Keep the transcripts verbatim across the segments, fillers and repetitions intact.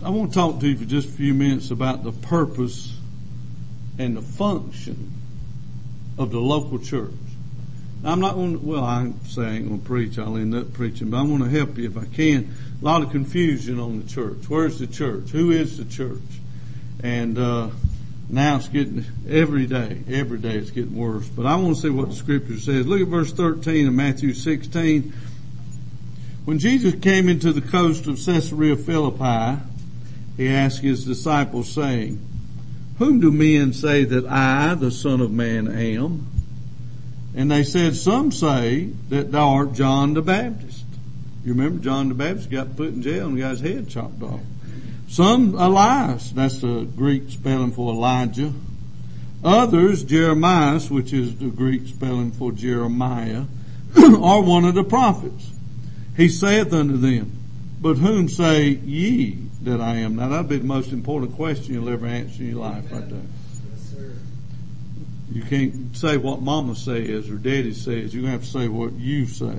I want to talk to you for just a few minutes about the purpose and the function of the local church. Now, I'm not going to, well, I say I ain't going to preach. I'll end up preaching, but I want to help you if I can. A lot of confusion on the church. Where's the church? Who is the church? And, uh, now it's getting, every day, every day it's getting worse. But I want to see what the scripture says. Look at verse thirteen of Matthew sixteen. When Jesus came into the coast of Caesarea Philippi, he asked his disciples, saying, Whom do men say that I, the Son of Man, am? And they said, Some say that thou art John the Baptist. You remember John the Baptist got put in jail and got his head chopped off. Some Elias, that's the Greek spelling for Elijah. Others Jeremiah, which is the Greek spelling for Jeremiah, are one of the prophets. He saith unto them, But whom say ye that I am? Now that'll be the most important question you'll ever answer in your life right there. Yes, sir. You can't say what mama says or daddy says. You're going to have to say what you say.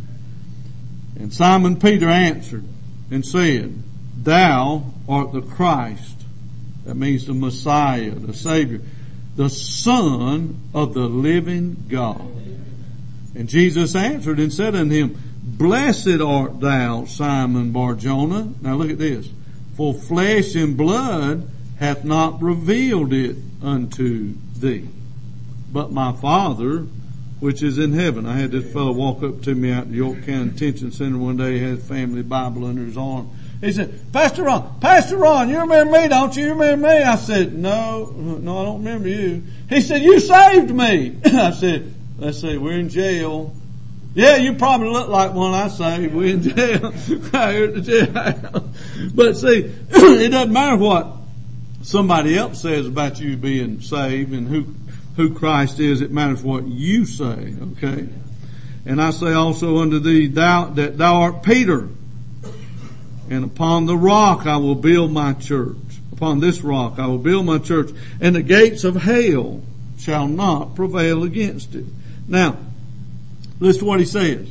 And Simon Peter answered and said, Thou art the Christ. That means the Messiah, the Savior, the Son of the living God. And Jesus answered and said unto him, Blessed art thou, Simon Bar-Jonah. Now look at this. For flesh and blood hath not revealed it unto thee, but my Father which is in heaven. I had this fellow walk up to me out the York County Detention Center one day. He had a family Bible under his arm. He said, Pastor Ron, Pastor Ron, you remember me, don't you? You remember me? I said, no, no, I don't remember you. He said, you saved me. I said, let's see, we're in jail. Yeah, you probably look like one I saved. We're in jail. Out here at the jailhouse. But see, it doesn't matter what somebody else says about you being saved and who, who Christ is. It matters what you say, okay? And I say also unto thee, thou, that thou art Peter. And upon the rock I will build my church. Upon this rock I will build my church. And the gates of hell shall not prevail against it. Now, listen to what he says.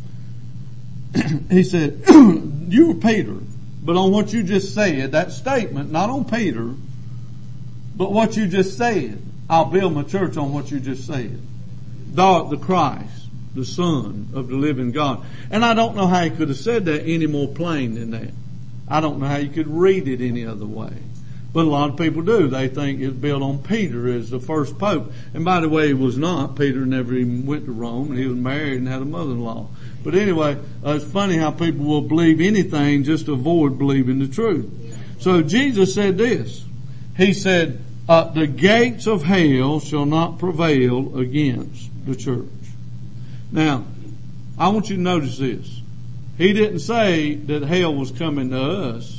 He said, you were Peter. But on what you just said, that statement, not on Peter, but what you just said, I'll build my church on what you just said. Thou art the Christ, the Son of the living God. And I don't know how he could have said that any more plain than that. I don't know how you could read it any other way. But a lot of people do. They think it's built on Peter as the first pope. And by the way, he was not. Peter never even went to Rome. And he was married and had a mother-in-law. But anyway, uh, it's funny how people will believe anything just to avoid believing the truth. So Jesus said this. He said, uh, the gates of hell shall not prevail against the church. Now, I want you to notice this. He didn't say that hell was coming to us.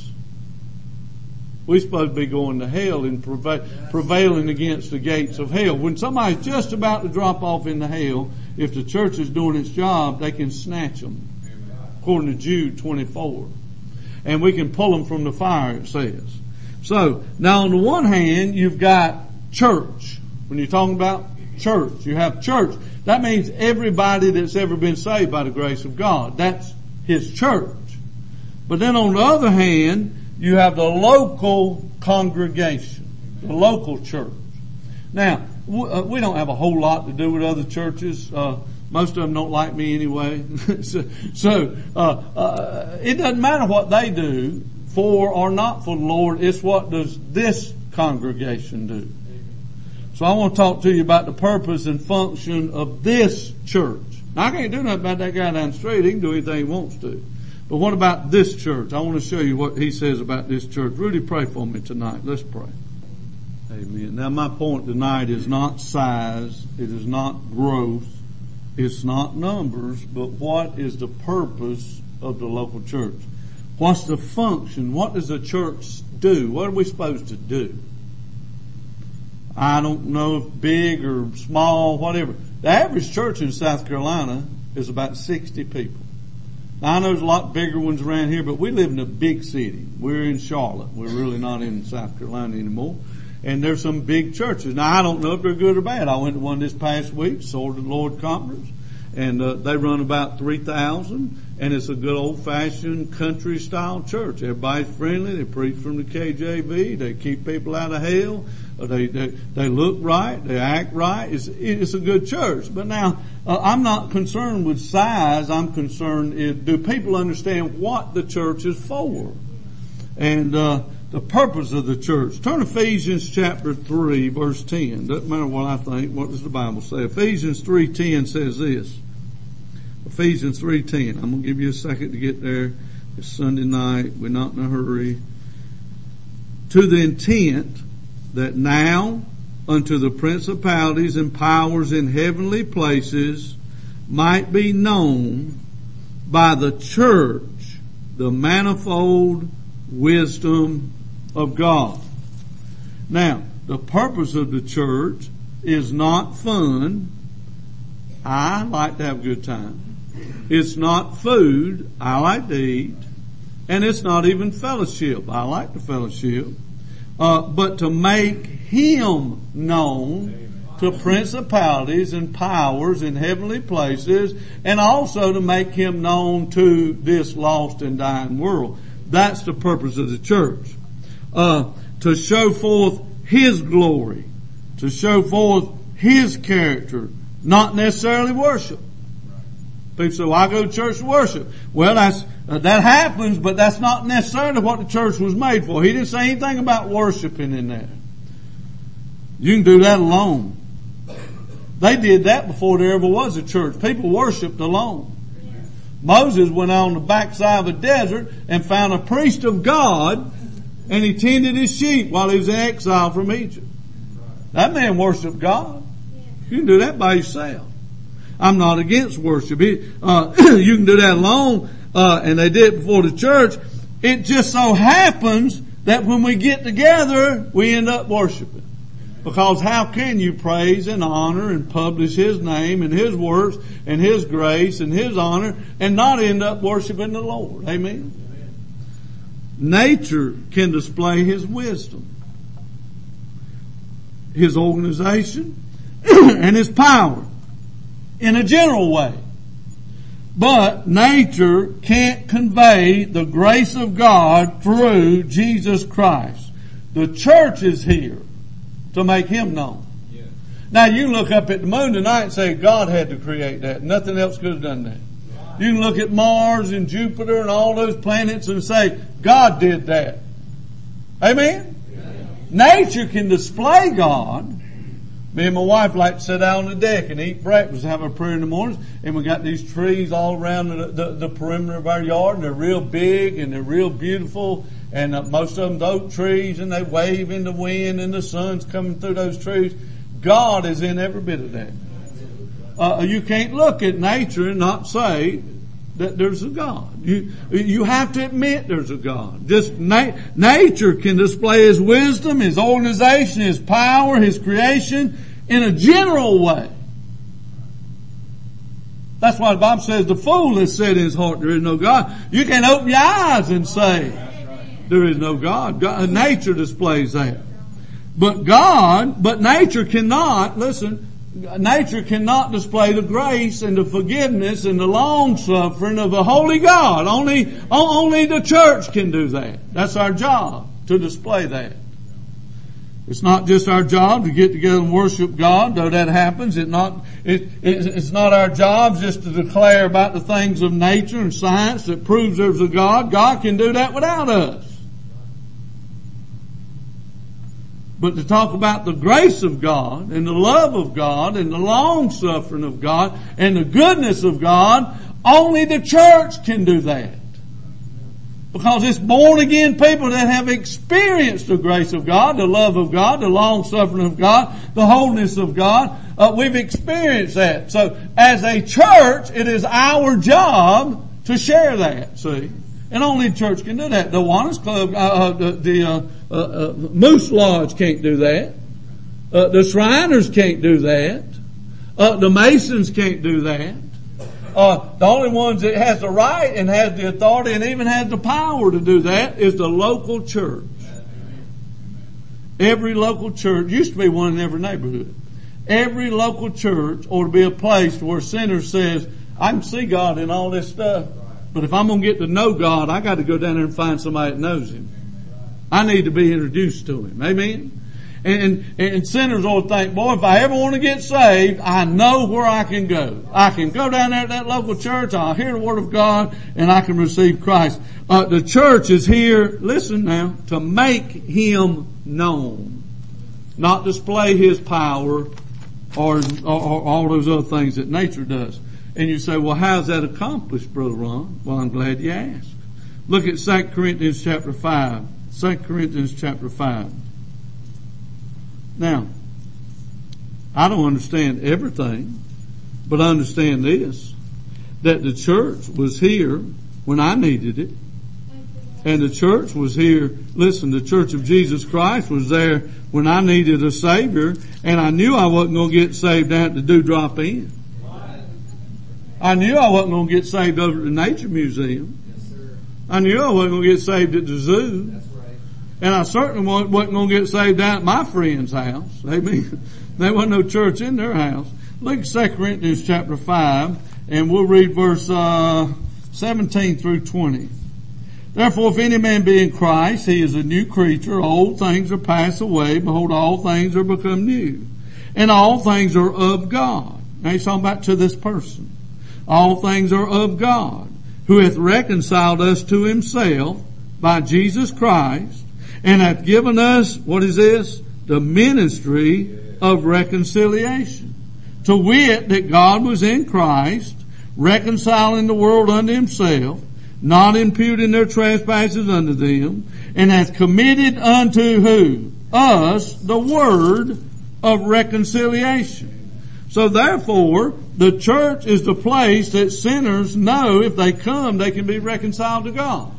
We're supposed to be going to hell and preva- prevailing against the gates of hell. When somebody's just about to drop off into hell, if the church is doing its job, they can snatch them. According to Jude twenty-four. And we can pull them from the fire, it says. So, now on the one hand, you've got church. When you're talking about church, you have church. That means everybody that's ever been saved by the grace of God. That's His church. But then on the other hand, you have the local congregation, the local church. Now, we don't have a whole lot to do with other churches. Uh, most of them don't like me anyway. so, so uh, uh, it doesn't matter what they do for or not for the Lord. It's what does this congregation do. So I want to talk to you about the purpose and function of this church. Now, I can't do nothing about that guy down the street. He can do anything he wants to. But what about this church? I want to show you what he says about this church. Rudy, pray for me tonight. Let's pray. Amen. Now, my point tonight is not size. It is not growth. It's not numbers. But what is the purpose of the local church? What's the function? What does a church do? What are we supposed to do? I don't know if big or small, whatever. The average church in South Carolina is about sixty people. Now, I know there's a lot bigger ones around here, but we live in a big city. We're in Charlotte. We're really not in South Carolina anymore. And there's some big churches. Now, I don't know if they're good or bad. I went to one this past week, Sword of the Lord Conference, and uh, they run about three thousand. and it's a good old-fashioned country-style church. Everybody's friendly. They preach from the K J V. They keep people out of hell. They they, they look right. They act right. It's, it's a good church. But now, uh, I'm not concerned with size. I'm concerned with, do people understand what the church is for? And uh the purpose of the church. Turn to Ephesians chapter three, verse ten. Doesn't matter what I think. What does the Bible say? Ephesians three ten says this. Ephesians three ten. I'm going to give you a second to get there. It's Sunday night. We're not in a hurry. To the intent that now unto the principalities and powers in heavenly places might be known by the church the manifold wisdom of God. Now, the purpose of the church is not fun. I like to have a good time. It's not food. I like to eat. And it's not even fellowship. I like the fellowship. Uh, but to make Him known to principalities and powers in heavenly places, and also to make Him known to this lost and dying world. That's the purpose of the church. Uh, to show forth His glory, to show forth His character, not necessarily worship. People say, well, I go to church to worship. Well, that's, uh, that happens, but that's not necessarily what the church was made for. He didn't say anything about worshiping in there. You can do that alone. They did that before there ever was a church. People worshiped alone. Moses went on the backside of the desert and found a priest of God, and he tended his sheep while he was in exile from Egypt. That man worshiped God. You can do that by yourself. I'm not against worship. Uh, you can do that alone, uh, and they did it before the church. It just so happens that when we get together, we end up worshiping. Because how can you praise and honor and publish His name and His works and His grace and His honor and not end up worshiping the Lord? Amen? Nature can display His wisdom, His organization, and His power in a general way. But nature can't convey the grace of God through Jesus Christ. The church is here to make Him known. Yeah. Now you can look up at the moon tonight and say God had to create that. Nothing else could have done that. Right. You can look at Mars and Jupiter and all those planets and say God did that. Amen? Yeah. Nature can display God. Me and my wife like to sit out on the deck and eat breakfast, have a prayer in the mornings, and we got these trees all around the, the, the perimeter of our yard, and they're real big and they're real beautiful. And uh, most of them oak trees, and they wave in the wind, and the sun's coming through those trees. God is in every bit of that. Uh, you can't look at nature and not say that there's a God. You you have to admit there's a God. Just na- nature can display His wisdom, His organization, His power, His creation in a general way. That's why the Bible says the fool has said in his heart there is no God. You can't open your eyes and say there is no God. God. Nature displays that. But God, but nature cannot, listen, nature cannot display the grace and the forgiveness and the long suffering of the holy God. Only, only the church can do that. That's our job, to display that. It's not just our job to get together and worship God, though that happens. It not, it, it, it's not our job just to declare about the things of nature and science that proves there's a God. God can do that without us. But to talk about the grace of God and the love of God and the long suffering of God and the goodness of God, only the church can do that. Because it's born again people that have experienced the grace of God, the love of God, the long suffering of God, the holiness of God. Uh, we've experienced that. So as a church, it is our job to share that, see. And only the church can do that. The Awanas Club, uh, uh, the, the uh, uh, uh, Moose Lodge can't do that. Uh, the Shriners can't do that. Uh, the Masons can't do that. Uh, the only ones that has the right and has the authority and even has the power to do that is the local church. Every local church, used to be one in every neighborhood. Every local church ought to be a place where a sinner says, I can see God in all this stuff. But if I'm going to get to know God, I got to go down there and find somebody that knows Him. I need to be introduced to Him. Amen? And, and, and sinners all think, boy, if I ever want to get saved, I know where I can go. I can go down there to that local church, I'll hear the Word of God, and I can receive Christ. Uh, the church is here, listen now, to make Him known. Not display His power or, or, or all those other things that nature does. And you say, well, how's that accomplished, Brother Ron? Well, I'm glad you asked. Look at Second Corinthians chapter five. Second Corinthians chapter five. Now, I don't understand everything, but I understand this, that the church was here when I needed it. And the church was here, listen, the Church of Jesus Christ was there when I needed a Savior, and I knew I wasn't going to get saved down at the Dewdrop Inn. I knew I wasn't going to get saved over at the Nature Museum. I knew I wasn't going to get saved at the zoo. And I certainly wasn't going to get saved down at my friend's house. Amen. There wasn't no church in their house. Look at Second Corinthians chapter five, and we'll read verse uh seventeen through twenty. Therefore, if any man be in Christ, he is a new creature. Old things are passed away. Behold, all things are become new. And all things are of God. Now he's talking about to this person. All things are of God, who hath reconciled us to Himself by Jesus Christ, and hath given us, what is this? The ministry of reconciliation. To wit, that God was in Christ, reconciling the world unto Himself, not imputing their trespasses unto them, and hath committed unto who? Us the word of reconciliation. So therefore, the church is the place that sinners know if they come, they can be reconciled to God.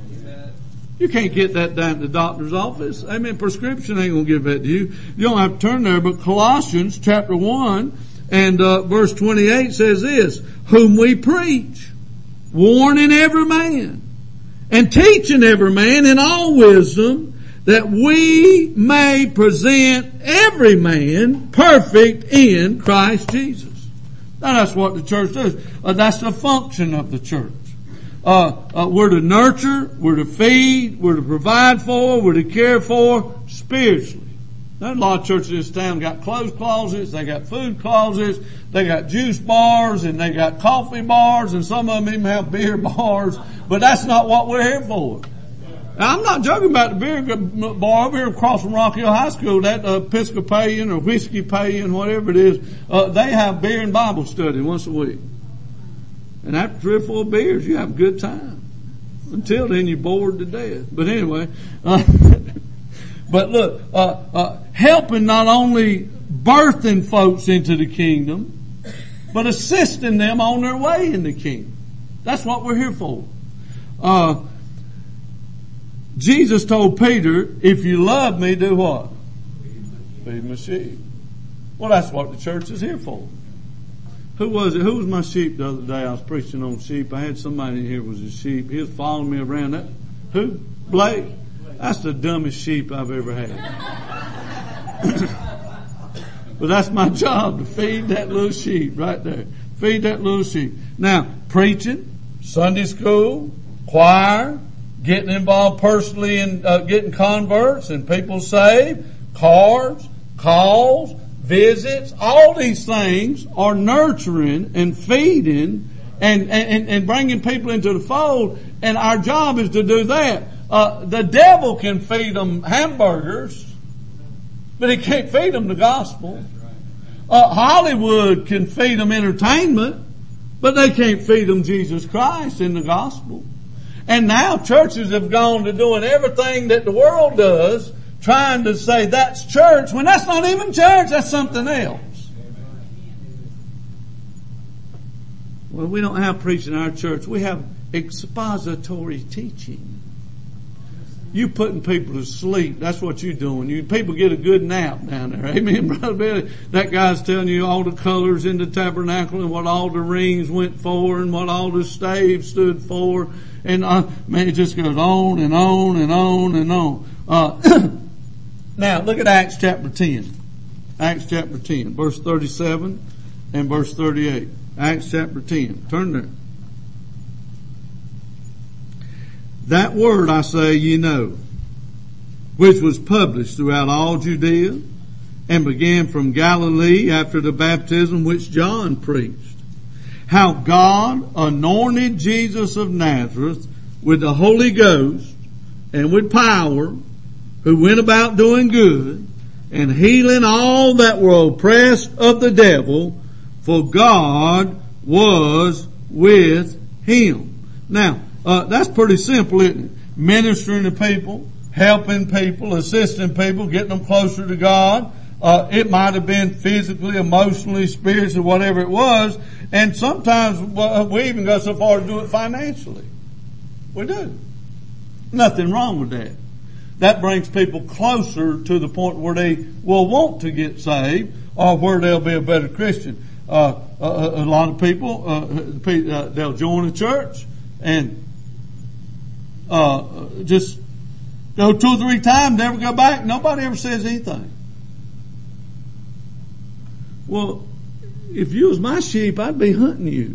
You can't get that down at the doctor's office. I mean, prescription ain't going to give that to you. You don't have to turn there, but Colossians chapter one and uh, verse twenty-eight says this, whom we preach, warning every man, and teaching every man in all wisdom, that we may present every man perfect in Christ Jesus. Now that's what the church does. Uh, that's the function of the church. Uh, uh, we're to nurture, we're to feed, we're to provide for, we're to care for spiritually. There's a lot of churches in this town got clothes closets, they got food closets, they got juice bars, and they got coffee bars, and some of them even have beer bars, but that's not what we're here for. Now, I'm not joking about the beer bar over here across from Rock Hill High School, that uh, Episcopalian or Whiskey Palian, whatever it is, uh, they have beer and Bible study once a week. And after three or four beers, you have a good time. Until then, you're bored to death. But anyway, uh, but look, uh, uh, helping not only birthing folks into the kingdom, but assisting them on their way in the kingdom. That's what we're here for. Uh, Jesus told Peter, if you love me, do what? Feed my sheep. Well, that's what the church is here for. Who was it? Who was my sheep the other day? I was preaching on sheep. I had somebody in here who was a sheep. He was following me around. That who? Blake? That's the dumbest sheep I've ever had. But that's my job, to feed that little sheep right there. Feed that little sheep. Now, preaching, Sunday school, choir, getting involved personally in uh, getting converts and people saved, cards, calls, visits, all these things are nurturing and feeding and, and, and bringing people into the fold, and our job is to do that. Uh, the devil can feed them hamburgers, but he can't feed them the gospel. Uh, Hollywood can feed them entertainment, but they can't feed them Jesus Christ in the gospel. And now churches have gone to doing everything that the world does, trying to say that's church, when that's not even church, that's something else. Well, we don't have preaching in our church. We have expository teaching. You putting people to sleep. That's what you're doing. You people get a good nap down there. Amen, Brother Billy. That guy's telling you all the colors in the tabernacle and what all the rings went for and what all the staves stood for. And uh, man, it just goes on and on and on and on. Uh, now, look at Acts chapter ten. Acts chapter ten, verse thirty-seven and verse thirty-eight. Acts chapter ten. Turn there. That word I say ye know, which was published throughout all Judea, and began from Galilee after the baptism which John preached, how God anointed Jesus of Nazareth with the Holy Ghost and with power, who went about doing good and healing all that were oppressed of the devil, for God was with him. Now, uh, that's pretty simple, isn't it? Ministering to people, helping people, assisting people, getting them closer to God. Uh, it might have been physically, emotionally, spiritually, whatever it was. And sometimes well, we even go so far to do it financially. We do. Nothing wrong with that. That brings people closer to the point where they will want to get saved or where they'll be a better Christian. Uh, a, a lot of people, uh, uh, they'll join a church and uh, just go two or three times, never go back. Nobody ever says anything. Well, if you was my sheep, I'd be hunting you.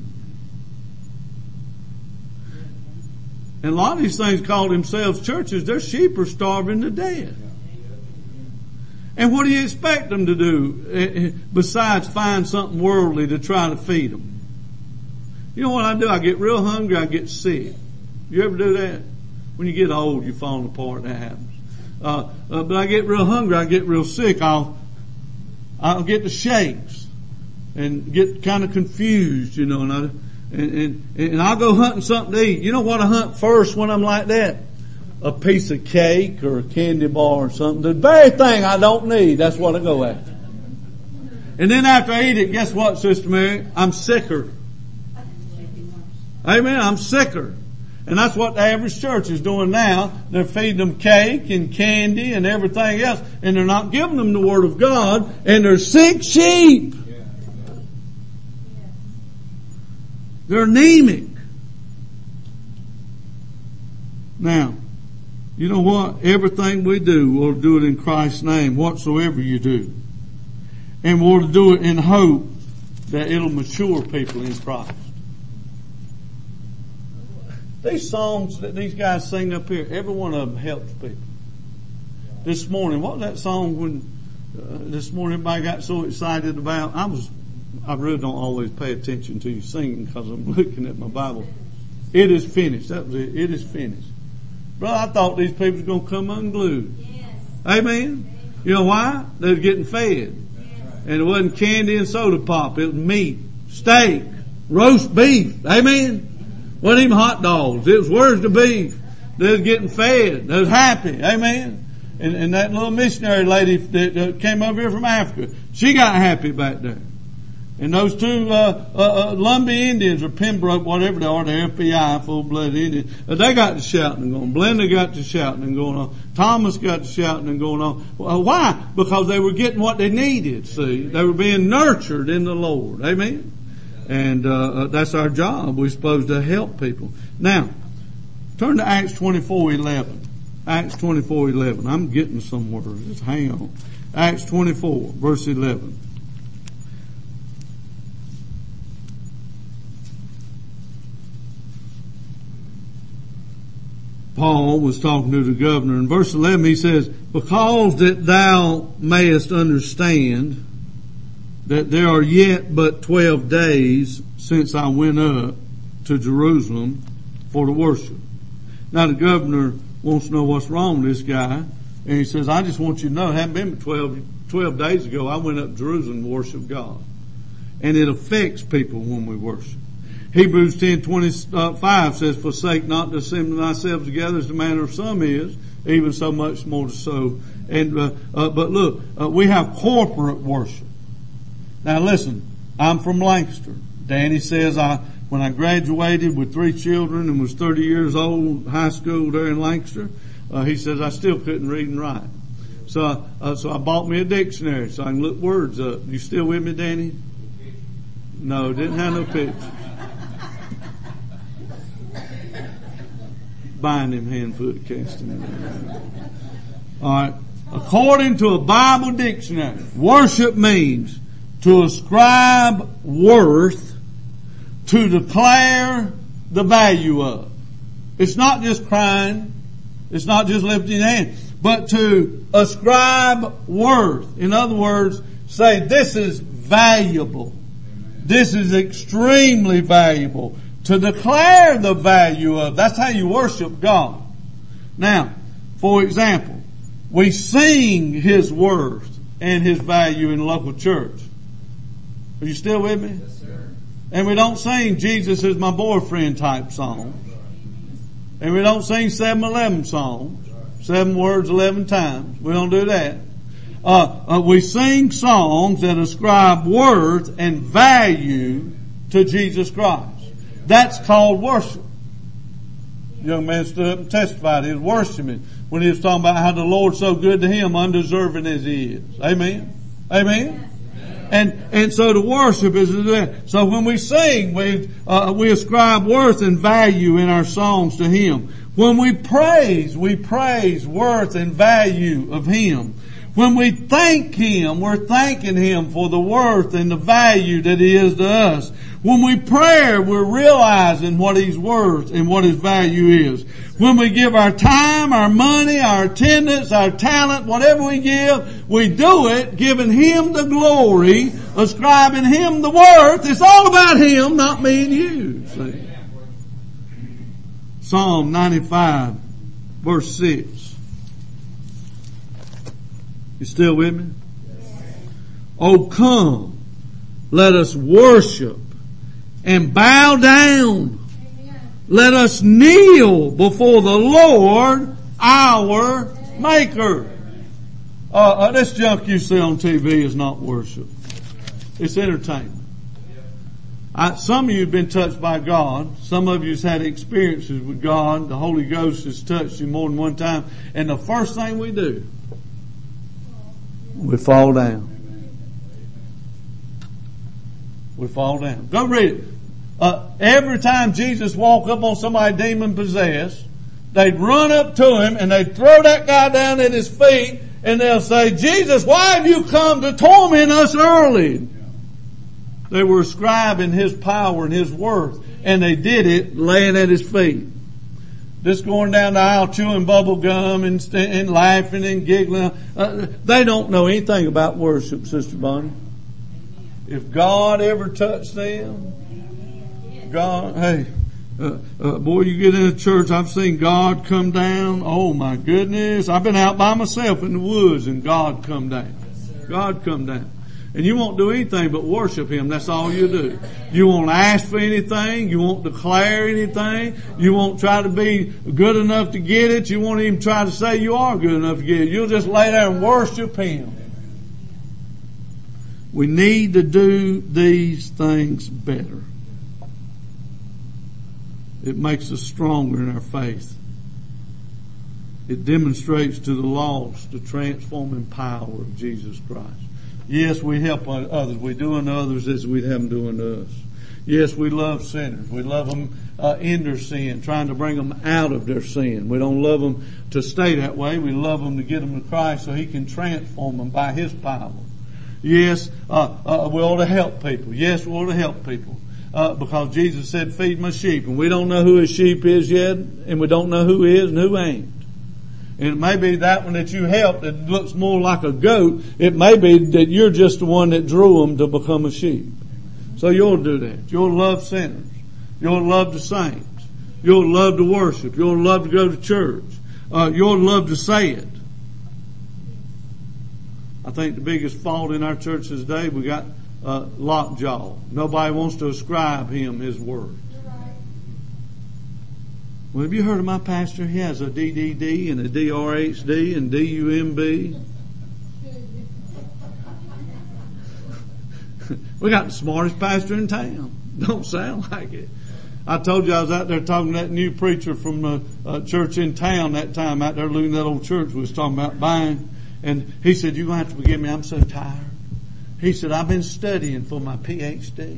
And a lot of these things call themselves churches, their sheep are starving to death. And what do you expect them to do besides find something worldly to try to feed them? You know what I do? I get real hungry, I get sick. You ever do that? When you get old, you're falling apart, that happens. Uh, uh, but I get real hungry, I get real sick, I'll, I'll get the shakes and get kind of confused, you know, and I, and, and, and I'll go hunting something to eat. You know what I hunt first when I'm like that? A piece of cake or a candy bar or something. The very thing I don't need, that's what I go after. And then after I eat it, guess what, Sister Mary? I'm sicker. Amen. I'm sicker. And that's what the average church is doing now. They're feeding them cake and candy and everything else, and they're not giving them the Word of God, and they're sick sheep. They're anemic. Now, you know what? Everything we do, we'll do it in Christ's name, whatsoever you do. And we'll do it in hope that it'll mature people in Christ. These songs that these guys sing up here, every one of them helps people. This morning, what was that song when uh, this morning everybody got so excited about? I was, I really don't always pay attention to you singing because I'm looking at my Bible. It is finished. That was it. It is finished. Brother, I thought these people was going to come unglued. Yes. Amen. You know why? They were getting fed. Yes. And it wasn't candy and soda pop. It was meat, steak, roast beef. Amen. Wasn't even hot dogs. It was where's the beef. They was getting fed. They was happy. Amen. And, and that little missionary lady that uh, came over here from Africa, she got happy back there. And those two uh, uh, uh Lumbee Indians or Pembroke, whatever they are, the F B I, full-blooded Indians, uh, they got to shouting and going. Blenda got to shouting and going on. Thomas got to shouting and going on. Well, why? Because they were getting what they needed, see. They were being nurtured in the Lord. Amen? And uh, that's our job. We're supposed to help people. Now, turn to Acts twenty-four eleven. Acts twenty-four eleven. I'm getting somewhere. Just hang on. Acts twenty-four, verse eleven. Paul was talking to the governor. In verse eleven he says, because that thou mayest understand that there are yet but twelve days since I went up to Jerusalem for the worship. Now the governor wants to know what's wrong with this guy. And he says, I just want you to know, it hadn't been but twelve, twelve days ago I went up to Jerusalem to worship God. And it affects people when we worship. Hebrews ten twenty-five says, forsake not to assemble thyself together as the manner of some is, even so much more so. And, uh, uh, but look, uh, we have corporate worship. Now listen, I'm from Lancaster. Danny says I, when I graduated with three children and was thirty years old, high school there in Lancaster, uh, he says I still couldn't read and write. So, uh, so I bought me a dictionary so I can look words up. You still with me, Danny? No, didn't have no picture. Bind him, hand, foot, cast him down. All right. According to a Bible dictionary, worship means to ascribe worth, to declare the value of. It's not just crying. It's not just lifting your hand. But to ascribe worth. In other words, say this is valuable. This is extremely valuable. To declare the value of. That's how you worship God. Now, for example, we sing His worth and His value in the local church. Are you still with me? Yes, sir. And we don't sing Jesus is my boyfriend type songs. And we don't sing seven eleven songs. Seven words eleven times. We don't do that. Uh, uh, we sing songs that ascribe worth and value to Jesus Christ. That's called worship. The young man stood up and testified. He was worshiping when he was talking about how the Lord's so good to him, undeserving as He is. Amen? Amen? And, and so the worship is that. So when we sing, we, uh, we ascribe worth and value in our songs to Him. When we praise, we praise worth and value of Him. When we thank Him, we're thanking Him for the worth and the value that He is to us. When we pray, we're realizing what He's worth and what His value is. When we give our time, our money, our attendance, our talent, whatever we give, we do it giving Him the glory, ascribing Him the worth. It's all about Him, not me and you. See? Psalm ninety-five, verse six. You still with me? Oh, come, let us worship and bow down. Let us kneel before the Lord, our Maker. Uh, uh, this junk you see on T V is not worship. It's entertainment. I, some of you have been touched by God. Some of you have had experiences with God. The Holy Ghost has touched you more than one time. And the first thing we do, we fall down. We fall down. Go read it. Uh, every time Jesus walked up on somebody demon possessed, they'd run up to Him and they'd throw that guy down at His feet and they'll say, Jesus, why have you come to torment us early? They were ascribing His power and His worth, and they did it laying at His feet. Just going down the aisle chewing bubble gum and, st- and laughing and giggling. Uh, they don't know anything about worship, Sister Bonnie. If God ever touched them, God, hey, uh, uh, boy, you get in a church, I've seen God come down. Oh my goodness. I've been out by myself in the woods and God come down. God come down. And you won't do anything but worship Him. That's all you do. You won't ask for anything. You won't declare anything. You won't try to be good enough to get it. You won't even try to say you are good enough to get it. You'll just lay there and worship Him. We need to do these things better. It makes us stronger in our faith. It demonstrates to the lost the transforming power of Jesus Christ. Yes, we help others. We do unto others as we'd have them do unto us. Yes, we love sinners. We love them uh, in their sin, trying to bring them out of their sin. We don't love them to stay that way. We love them to get them to Christ so He can transform them by His power. Yes, uh, uh, we ought to help people. Yes, we ought to help people. Uh, because Jesus said, feed my sheep. And we don't know who His sheep is yet, and we don't know who is and who ain't. And it may be that one that you helped that looks more like a goat. It may be that you're just the one that drew them to become a sheep. So you'll do that. You'll love sinners. You'll love the saints. You'll love to worship. You'll love to go to church. Uh, you'll love to say it. I think the biggest fault in our church today, we got uh, lockjaw. Nobody wants to ascribe Him His word. Well, have you heard of my pastor? He has a D D D and a D R H D and D U M B. We got the smartest pastor in town. Don't sound like it. I told you I was out there talking to that new preacher from the uh, church in town that time, out there looking at that old church we was talking about buying. And he said, you're going to have to forgive me, I'm so tired. He said, I've been studying for my P H D.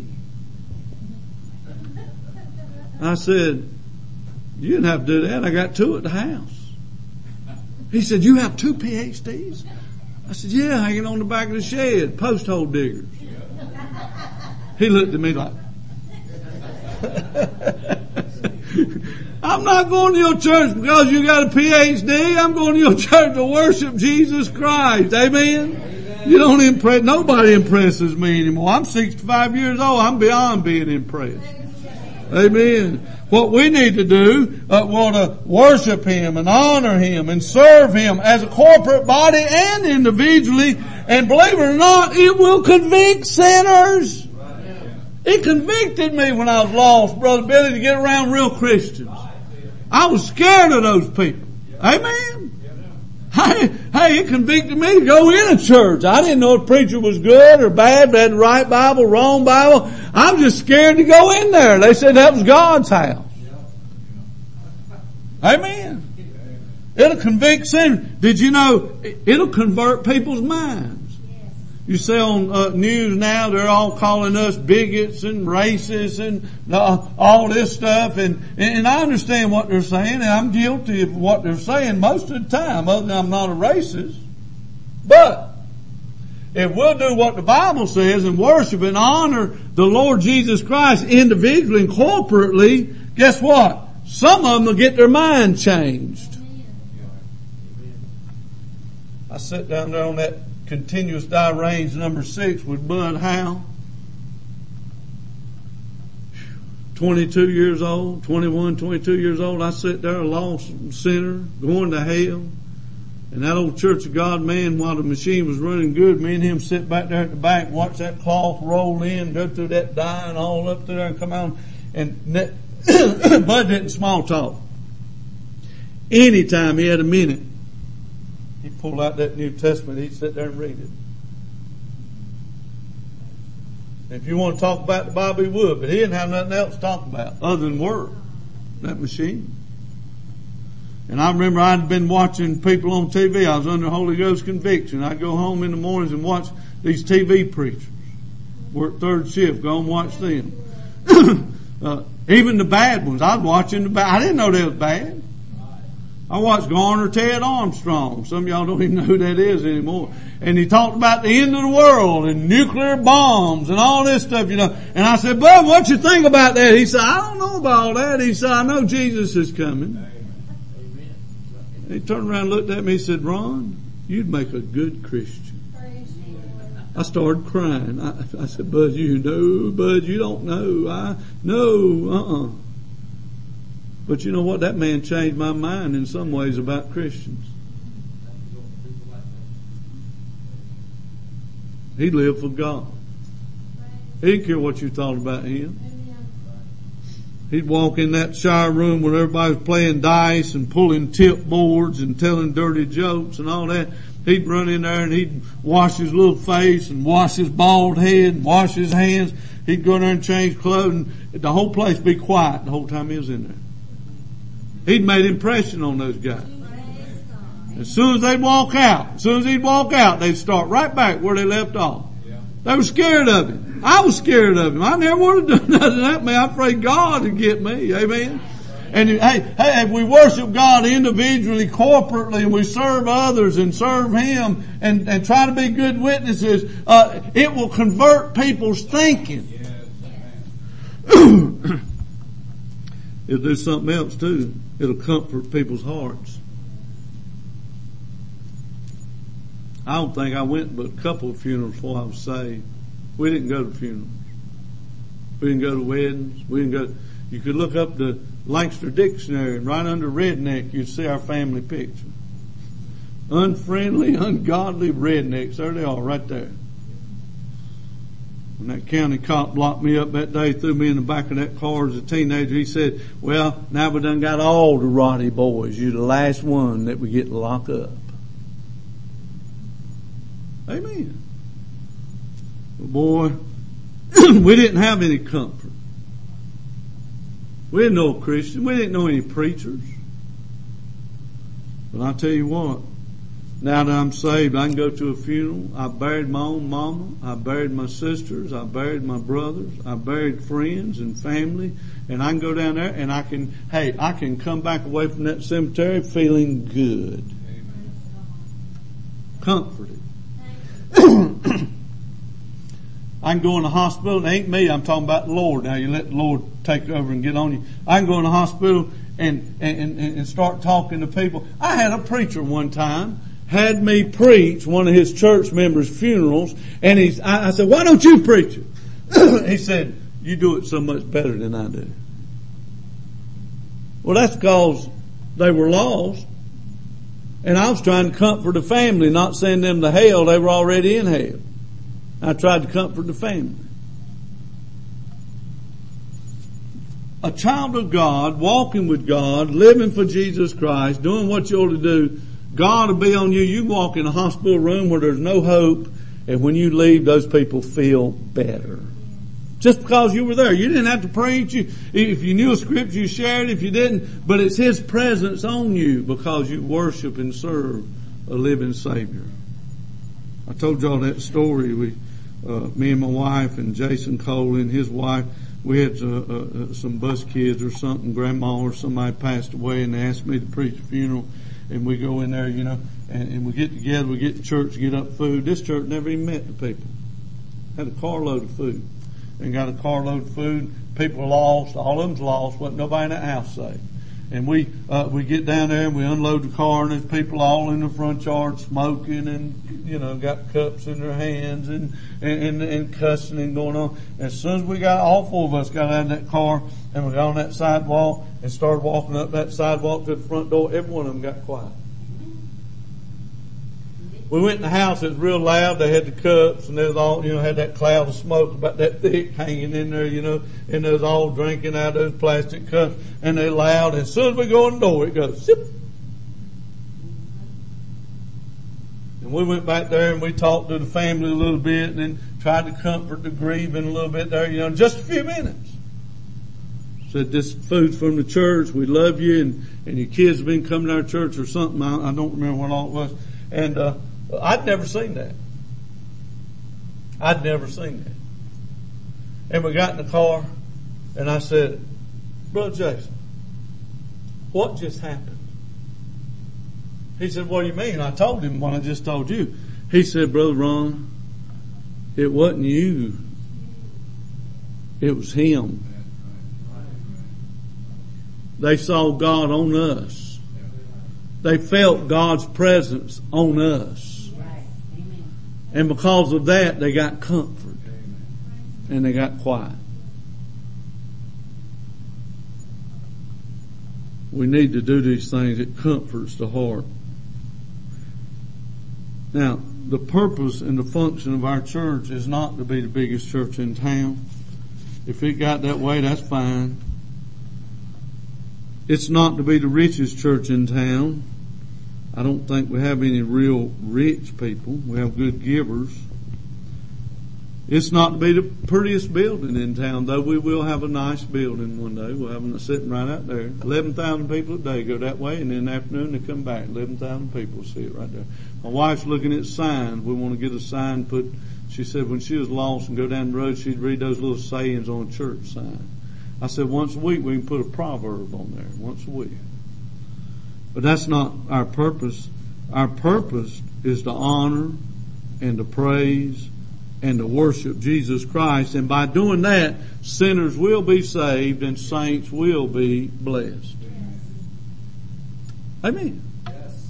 I said, you didn't have to do that. I got two at the house. He said, you have two P H Ds? I said, yeah, hanging on the back of the shed, post hole diggers. He looked at me like, I'm not going to your church because you got a P H D. I'm going to your church to worship Jesus Christ. Amen? Amen. You don't impress, nobody impresses me anymore. I'm sixty-five years old. I'm beyond being impressed. Amen. What we need to do, uh, want to worship Him and honor Him and serve Him as a corporate body and individually. And believe it or not, it will convict sinners. It convicted me when I was lost, Brother Billy, to get around real Christians. I was scared of those people. Amen. Hey, hey, it convicted me to go in a church. I didn't know if preacher was good or bad, but had the right Bible, wrong Bible. I'm just scared to go in there. They said that was God's house. Amen. It'll convict sinners. Did you know it'll convert people's minds? You see on uh, news now, they're all calling us bigots and racists and uh, all this stuff. And, and I understand what they're saying, and I'm guilty of what they're saying most of the time, other than I'm not a racist. But if we'll do what the Bible says and worship and honor the Lord Jesus Christ individually and corporately, guess what? Some of them will get their mind changed. I sat down there on that continuous die range number six with Bud Howe. twenty-two years old, twenty-one, twenty-two years old. I sat there, a lost sinner, going to hell. And that old Church of God man, while the machine was running good, me and him sit back there at the back, watch that cloth roll in, go through that die and all up there and come out. And that, Bud didn't small talk. Anytime he had a minute, he'd pull out that New Testament, he'd sit there and read it. If you want to talk about the Bible, he would, but he didn't have nothing else to talk about other than Word, that machine. And I remember I'd been watching people on T V. I was under Holy Ghost conviction. I'd go home in the mornings and watch these T V preachers. Work third shift, go and watch them. uh, even the bad ones. I'd watch them. The bad. I didn't know they was bad. I watched Garner Ted Armstrong. Some of y'all don't even know who that is anymore. And he talked about the end of the world and nuclear bombs and all this stuff, you know. And I said, Bud, what you think about that? He said, I don't know about all that. He said, I know Jesus is coming. Amen. He turned around and looked at me and said, Ron, you'd make a good Christian. I started crying. I, I said, Bud, you know, Bud, you don't know. I know, uh-uh. But you know what? That man changed my mind in some ways about Christians. He lived for God. He didn't care what you thought about him. He'd walk in that shower room where everybody was playing dice and pulling tip boards and telling dirty jokes and all that. He'd run in there and he'd wash his little face and wash his bald head and wash his hands. He'd go in there and change clothes and the whole place be quiet the whole time he was in there. He'd made impression on those guys. As soon as they'd walk out, as soon as he'd walk out, they'd start right back where they left off. They were scared of him. I was scared of him. I never would have done nothing that me. I prayed God to get me. Amen. And hey, hey, if we worship God individually, corporately, and we serve others and serve Him and, and try to be good witnesses, uh, it will convert people's thinking. It'll do something else too. It'll comfort people's hearts. I don't think I went but a couple of funerals before I was saved. We didn't go to funerals. We didn't go to weddings. We didn't go. You could look up the Lancaster Dictionary and right under redneck you'd see our family picture. Unfriendly, ungodly rednecks. There they are right there. When that county cop locked me up that day, threw me in the back of that car as a teenager, he said, well, now we done got all the Roddy boys. You're the last one that we get to lock up. Amen. Well, boy, we didn't have any comfort. We didn't know Christians. We didn't know any preachers. But I tell you what, now that I'm saved, I can go to a funeral. I buried my own mama. I buried my sisters. I buried my brothers. I buried friends and family. And I can go down there and I can, hey, I can come back away from that cemetery feeling good. Amen. I can go in the hospital. It ain't me. I'm talking about the Lord. Now you let the Lord take over and get on you. I can go in the hospital and, and, and start talking to people. I had a preacher one time had me preach one of his church members' funerals, and he's, I, I said, why don't you preach it? He said, you do it so much better than I do. Well, that's because they were lost. And I was trying to comfort the family, not send them to hell. They were already in hell. I tried to comfort the family. A child of God, walking with God, living for Jesus Christ, doing what you ought to do, God will be on you. You walk in a hospital room where there's no hope, and when you leave, those people feel better. Just because you were there. You didn't have to preach. You, if you knew a scripture, you shared. If you didn't, but it's His presence on you because you worship and serve a living Savior. I told y'all that story. We, uh, me and my wife and Jason Cole and his wife, we had uh, uh, some bus kids or something, grandma or somebody passed away, and they asked me to preach a funeral. And we go in there, you know, and, and we get together, we get to church, get up food. This church never even met the people. Had a carload of food. And got a carload of food. People lost. All of them's lost. Wasn't nobody in that house saved. And we, uh, we get down there and we unload the car, and there's people all in the front yard smoking and, you know, got cups in their hands and, and, and, and cussing and going on. And as soon as we got, all four of us got out of that car and we got on that sidewalk and started walking up that sidewalk to the front door, every one of them got quiet. We went in the house, it was real loud, they had the cups, and there was all, you know, had that cloud of smoke about that thick hanging in there, you know, and they was all drinking out of those plastic cups, and they're loud, and as soon as we go in the door, it goes, zip. And we went back there and we talked to the family a little bit, and then tried to comfort the grieving a little bit there, you know, in just a few minutes. Said, this food's from the church, we love you, and, and your kids have been coming to our church or something, I, I don't remember what all it was, and, uh, I'd never seen that. I'd never seen that. And we got in the car, and I said, Brother Jason, what just happened? He said, what do you mean? I told him what I just told you. He said, Brother Ron, it wasn't you. It was him. They saw God on us. They felt God's presence on us. And because of that, they got comfort. And they got quiet. We need to do these things. It comforts the heart. Now, the purpose and the function of our church is not to be the biggest church in town. If it got that way, that's fine. It's not to be the richest church in town. I don't think we have any real rich people. We have good givers. It's not to be the prettiest building in town, though we will have a nice building one day. We'll have them sitting right out there. eleven thousand people a day go that way, and in the afternoon they come back. eleven thousand people see it right there. My wife's looking at signs. We want to get a sign put. She said when she was lost and go down the road, she'd read those little sayings on a church sign. I said once a week we can put a proverb on there, once a week. But that's not our purpose. Our purpose is to honor and to praise and to worship Jesus Christ. And by doing that, sinners will be saved and saints will be blessed. Amen. Yes.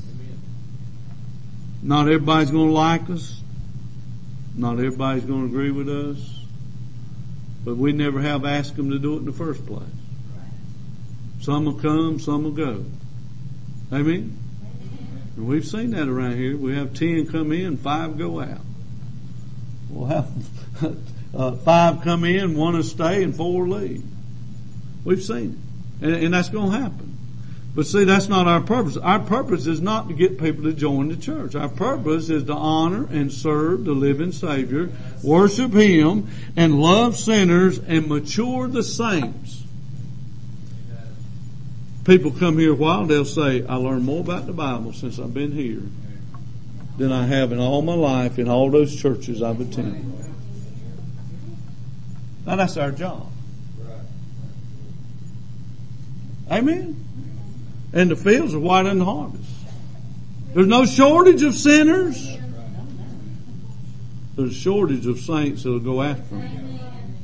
Not everybody's going to like us. Not everybody's going to agree with us. But we never have asked them to do it in the first place. Some will come, some will go. Amen? And we've seen that around here. We have ten come in, five go out. We'll have uh, five come in, one will stay, and four leave. We've seen it. And, and that's going to happen. But see, that's not our purpose. Our purpose is not to get people to join the church. Our purpose is to honor and serve the living Savior, worship Him, and love sinners, and mature the saints. People come here a while, they'll say, I learned more about the Bible since I've been here than I have in all my life in all those churches I've attended. Now that's our job. Amen? And the fields are whiter than the harvest. There's no shortage of sinners. there's a shortage of saints that'll go after him.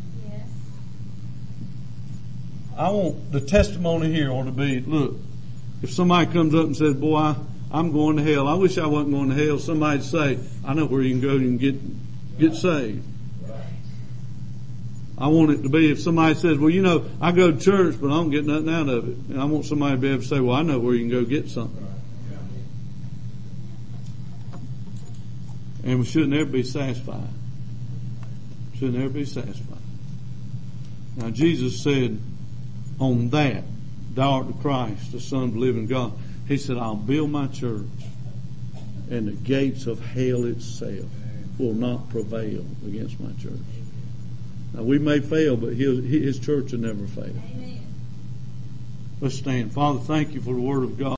I want the testimony here ought to be, look, if somebody comes up and says, boy, I, I'm going to hell. I wish I wasn't going to hell. Somebody'd say, I know where you can go and get, get saved. I want it to be if somebody says, well, you know, I go to church, but I don't get nothing out of it. And I want somebody to be able to say, well, I know where you can go get something. And we should never be satisfied. Should never be satisfied. Now, Jesus said on that, thou art the Christ, the Son of the living God. He said, I'll build my church, and the gates of hell itself will not prevail against my church. Now, we may fail, but his, his church will never fail. Let's stand. Father, thank you for the word of God.